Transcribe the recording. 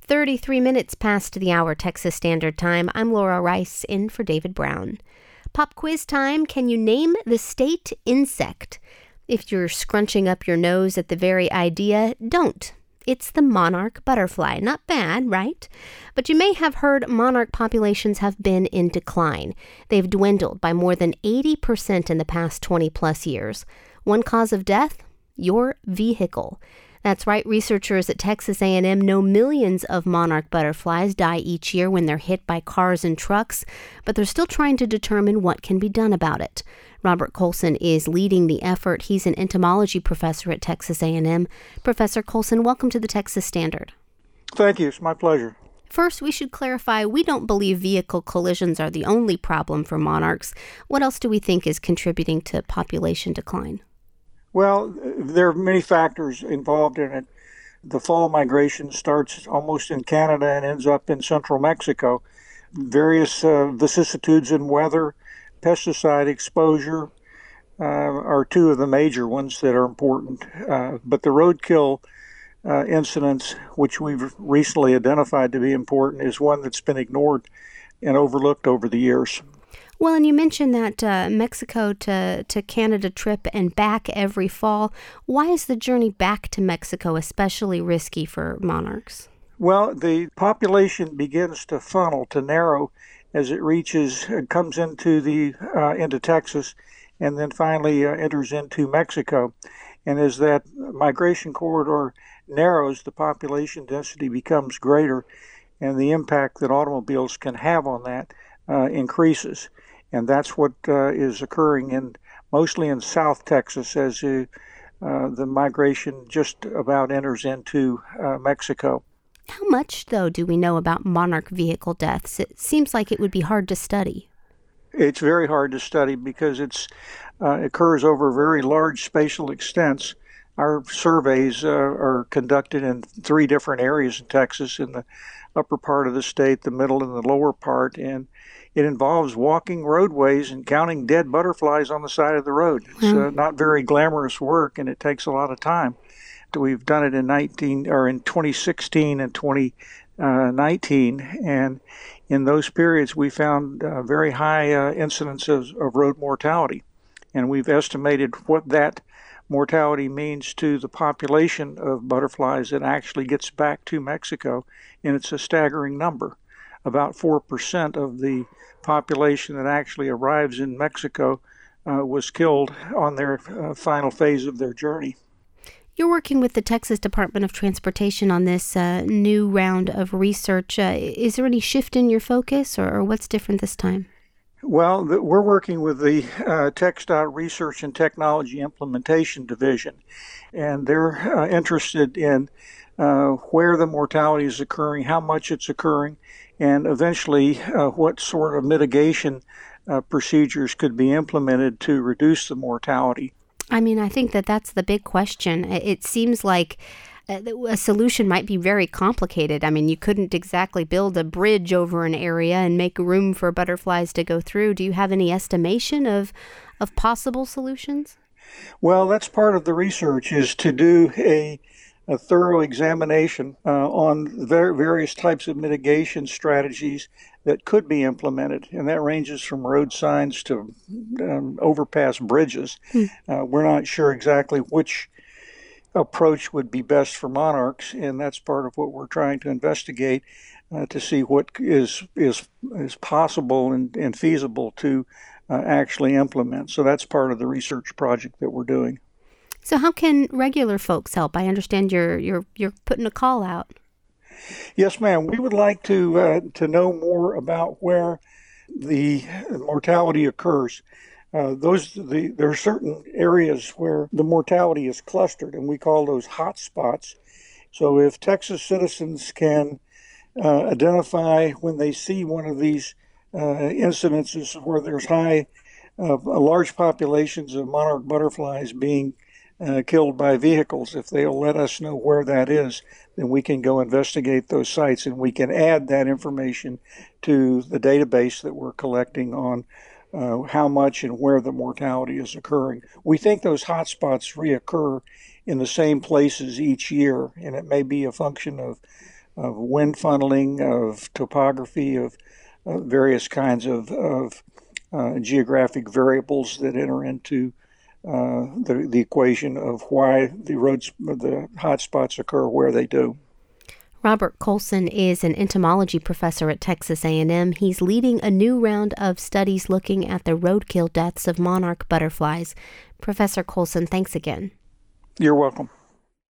33 minutes past the hour Texas Standard Time. I'm Laura Rice, in for David Brown. Pop quiz time. Can you name the state insect? If you're scrunching up your nose at the very idea, don't. It's the monarch butterfly. Not bad, right? But you may have heard monarch populations have been in decline. They've dwindled by more than 80% in the past 20 plus years. One cause of death? Your vehicle. That's right, researchers at Texas A&M know millions of monarch butterflies die each year when they're hit by cars and trucks, but they're still trying to determine what can be done about it. Robert Colson is leading the effort. He's an entomology professor at Texas A&M. Professor Colson, welcome to the Texas Standard. Thank you. It's my pleasure. First, we should clarify we don't believe vehicle collisions are the only problem for monarchs. What else do we think is contributing to population decline? Well, there are many factors involved in it. The fall migration starts almost in Canada and ends up in central Mexico. Various vicissitudes in weather, pesticide exposure are two of the major ones that are important. But the roadkill incidents, which we've recently identified to be important, is one that's been ignored and overlooked over the years. Well, and you mentioned that Mexico to Canada trip and back every fall. Why is the journey back to Mexico especially risky for monarchs? Well, the population begins to funnel, to narrow, as it comes into Texas, and then finally enters into Mexico. And as that migration corridor narrows, the population density becomes greater, and the impact that automobiles can have on that increases. And that's what is occurring mostly in South Texas as the migration just about enters into Mexico. How much, though, do we know about monarch vehicle deaths? It seems like it would be hard to study. It's very hard to study because it occurs over very large spatial extents. Our surveys are conducted in 3 different areas in Texas, in the upper part of the state, the middle, and the lower part, and it involves walking roadways and counting dead butterflies on the side of the road. It's not very glamorous work, and it takes a lot of time. We've done it in 2016 and 2019, and in those periods we found very high incidences of road mortality, and we've estimated what that mortality means to the population of butterflies that actually gets back to Mexico, and it's a staggering number. About 4% of the population that actually arrives in Mexico was killed on their final phase of their journey. You're working with the Texas Department of Transportation on this new round of research. Is there any shift in your focus, or what's different this time? Well, we're working with the TxDOT Research and Technology Implementation Division, and they're interested in where the mortality is occurring, how much it's occurring, and eventually what sort of mitigation procedures could be implemented to reduce the mortality. I mean, I think that's the big question. It seems like a solution might be very complicated. I mean, you couldn't exactly build a bridge over an area and make room for butterflies to go through. Do you have any estimation of possible solutions? Well, that's part of the research, is to do a thorough examination on various types of mitigation strategies that could be implemented, and that ranges from road signs to overpass bridges. We're not sure exactly which approach would be best for monarchs, and that's part of what we're trying to investigate to see what is possible and feasible to actually implement. So that's part of the research project that we're doing. So how can regular folks help? I understand you're putting a call out. Yes, ma'am. We would like to know more about where the mortality occurs. There are certain areas where the mortality is clustered, and we call those hot spots. So if Texas citizens can identify when they see one of these incidences where there's large populations of monarch butterflies being killed by vehicles, if they'll let us know where that is, then we can go investigate those sites, and we can add that information to the database that we're collecting on how much and where the mortality is occurring. We think those hotspots reoccur in the same places each year, and it may be a function of wind funneling, of topography, of various kinds of geographic variables that enter into the equation of why the hot spots occur where they do. Robert Colson is an entomology professor at Texas A&M. He's leading a new round of studies looking at the roadkill deaths of monarch butterflies. Professor Colson, thanks again. You're welcome.